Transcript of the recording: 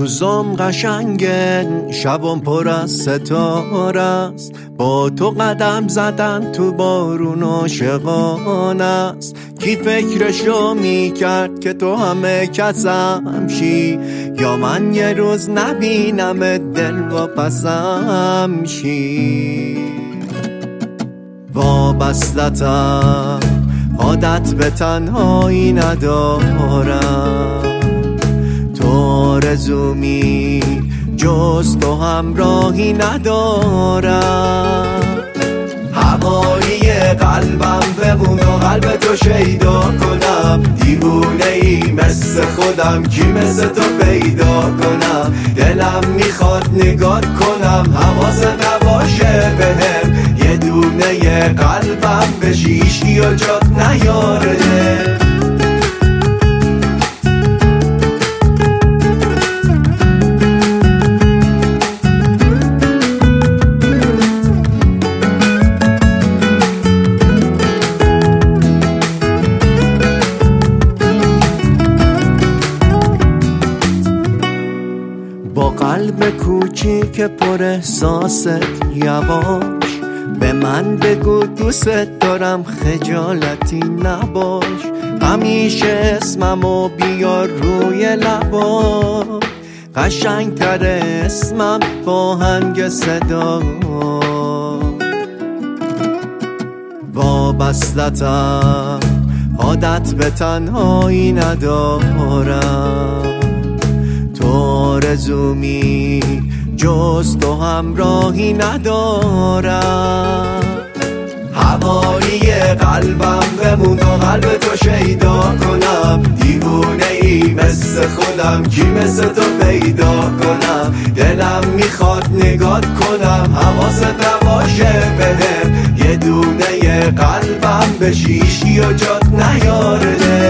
روزم قشنگه شبم پر از ستاره است، با تو قدم زدن تو بارون عاشقانه است. کی فکرشو میکرد که تو همه کسم شی، یا من یه روز نبینم دل و پسم شی. وابستتم عادت به تنهایی ندارم، تو آرزومی جز تو همراهی ندارم. هوایی قلبم بمون و قلب تو شیدا کنم، دیوونه ای مثل خودم کی مثل تو پیدا کنم. دلم میخواد نگاه کنم حواست نباشه بهم، یه دونه قلبم بشیش یا جات نیاره. با قلب کوچیک پر احساست یواش به من بگو دوست دارم، خجالتی نباش. همیشه اسممو بیار روی لبا، قشنگتر اسمم با هنگ صدا. وابستتم عادت به تنهایی ندارم، تو آرزومی جز تو همراهی ندارم. هوایی قلبم بمون و قلب تو شیدا کنم، دیوونه ای مثل خودم کی مثل تو پیدا کنم. دلم میخواد نگاه کنم حواست نباشه بهم، یه دونه قلبم بشیش یا جات نیاره.